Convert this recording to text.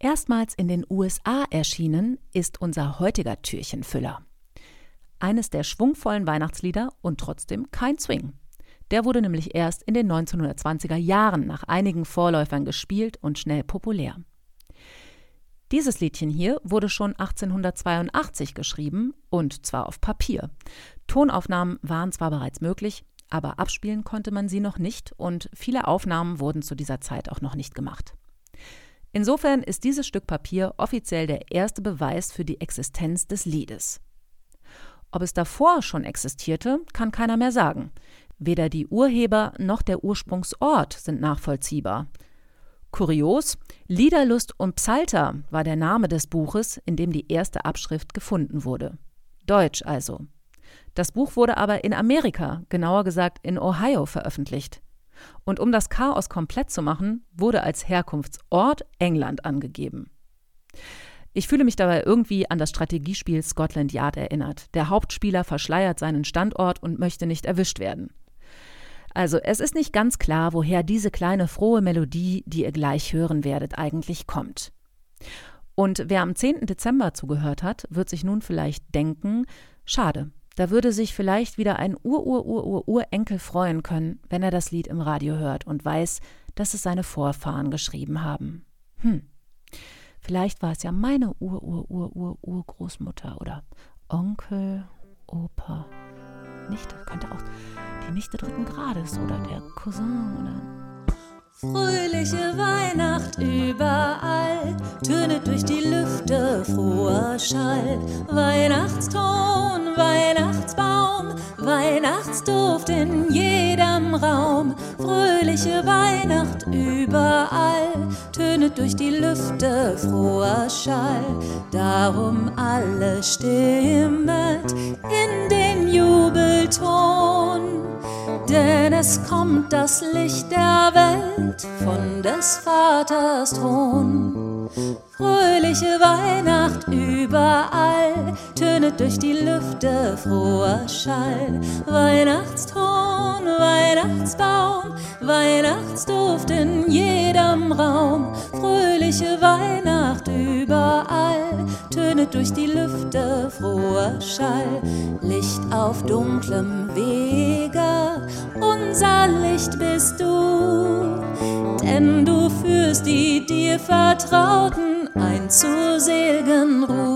Erstmals in den USA erschienen ist unser heutiger Türchenfüller. Eines der schwungvollen Weihnachtslieder und trotzdem kein Swing. Der wurde nämlich erst in den 1920er Jahren nach einigen Vorläufern gespielt und schnell populär. Dieses Liedchen hier wurde schon 1882 geschrieben und zwar auf Papier. Tonaufnahmen waren zwar bereits möglich, aber abspielen konnte man sie noch nicht und viele Aufnahmen wurden zu dieser Zeit auch noch nicht gemacht. Insofern ist dieses Stück Papier offiziell der erste Beweis für die Existenz des Liedes. Ob es davor schon existierte, kann keiner mehr sagen. Weder die Urheber noch der Ursprungsort sind nachvollziehbar. Kurios, Liederlust und Psalter war der Name des Buches, in dem die erste Abschrift gefunden wurde. Deutsch also. Das Buch wurde aber in Amerika, genauer gesagt in Ohio, veröffentlicht. Und um das Chaos komplett zu machen, wurde als Herkunftsort England angegeben. Ich fühle mich dabei irgendwie an das Strategiespiel Scotland Yard erinnert. Der Hauptspieler verschleiert seinen Standort und möchte nicht erwischt werden. Also es ist nicht ganz klar, woher diese kleine frohe Melodie, die ihr gleich hören werdet, eigentlich kommt. Und wer am 10. Dezember zugehört hat, wird sich nun vielleicht denken, schade, da würde sich vielleicht wieder ein Urenkel freuen können, wenn er das Lied im Radio hört und weiß, dass es seine Vorfahren geschrieben haben. Vielleicht war es ja meine Urgroßmutter oder Onkel, Opa, Nichte, könnte auch die Nichte 3. Grades oder der Cousin oder... Fröhliche Weihnacht überall, tönet durch die Lüfte froher Schall. Weihnachtston, Weihnachtsbaum, Weihnachtsduft in jedem Raum. Fröhliche Weihnacht überall, tönet durch die Lüfte froher Schall. Darum alle stimmet in den Jubelton. Denn es kommt das Licht der Welt von des Vaters Thron. Fröhliche Weihnacht überall, tönet durch die Lüfte froher Schall. Weihnachtston, Weihnachtsbaum, Weihnachtsduft in jedem Raum. Fröhliche Weihnacht überall, tönet durch die Lüfte froher Schall. Licht auf dunklem Wege, unser Licht bist du, denn du führst die dir Vertrauten ein zur sel'gen Ruhe.